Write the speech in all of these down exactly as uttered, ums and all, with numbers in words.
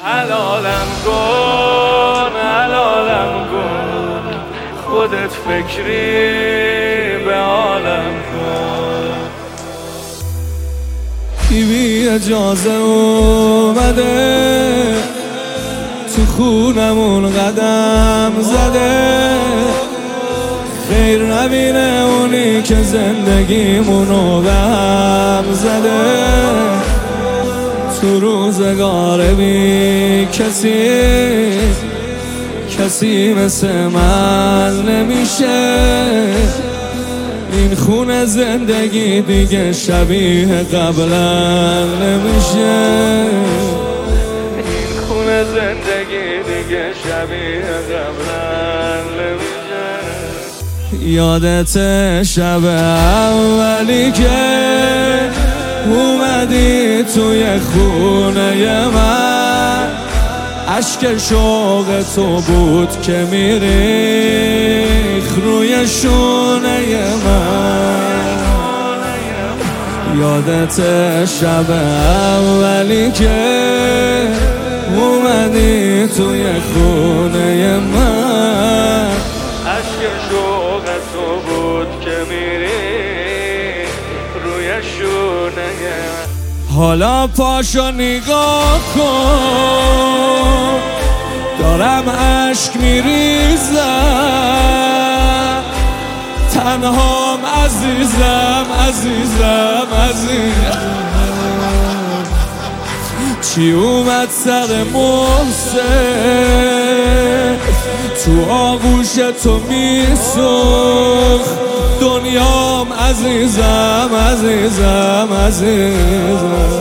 حلالم کن حلالم کن، خودت فکری به عالم کن. بی اجازه اومده تو خونمون قدم زده، خیر نبینه اونی که زندگیمونو به هم زده. تو روزگار بی کسی کسی مثل من نمیشه، این خونه زندگی دیگه شبیه قبلا نمیشه، این خونه زندگی دیگه شبیه قبلا نمیشه. یادت شب اولی که اومدی توی خونه من، اشک شوق تو بود که میریخ روی شونه من. یادت شب اولی که اومدی توی خونه من، اشک شوق تو بود که میریخ روی شونه من. حالا پاشو نگاه کن، دارم عشق میریزم، تنهام عزیزم عزیزم عزیزم. چی اومد سر محسن تو آغوش تو میسوخت دنیام عزیزم عزیزم عزیزم.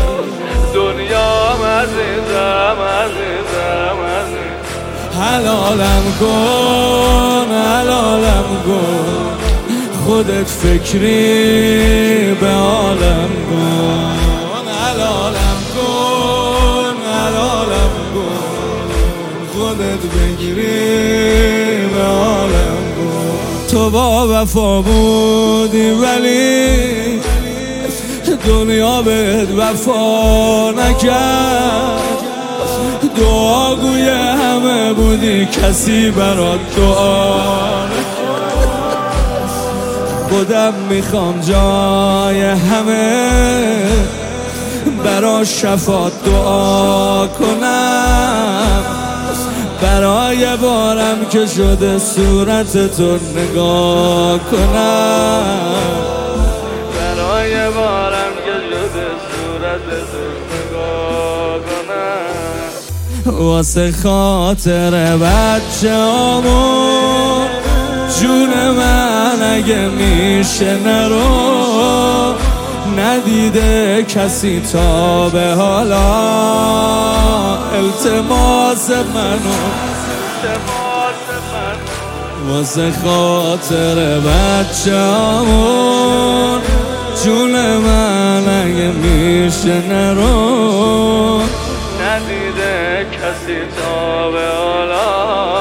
دنیام عزیزم عزیزم عزیزم. حلالم کن حلالم کن، خودت فکری به عالم کن. حلالم کن حلالم کن، خودت بگیری به عالم کن. تو با وفا بودی ولی دنیا بهت وفا نکرد، دعاگوی همه بودی کسی برات دعا نکرد. خودم میخوام جای همه برا شفاعت دعا کنم، برای بارم که شده صورت تو نگاه کنم، برای بارم که شده صورت تو نگاه کنم. واسه خاطر بچه همون جون من اگه میشه نرو، ندیده کسی تا به حالا التماس منو. واسه خاطر بچه همون جون من اگه میشه نرو، ندیده کسی تا به حالا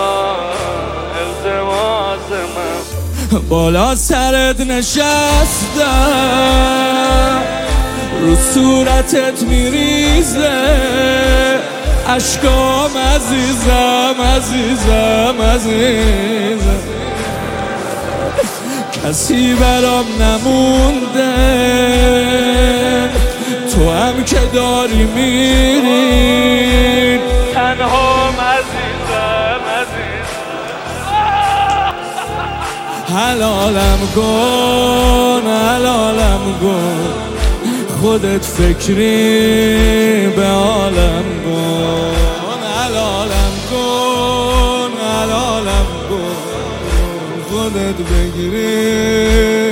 التماس من. بالا سرت نشستم رو صورتت میریزه اشکام عزیزم عزیزم عزیزم. کسی برام نمونده تو هم که داری میری، تنهام عزیزم عزیزم. حلالم کن حلالم کن، خودت فکری به عالم کن. حلالم کن حلالم کن، خودت بگیری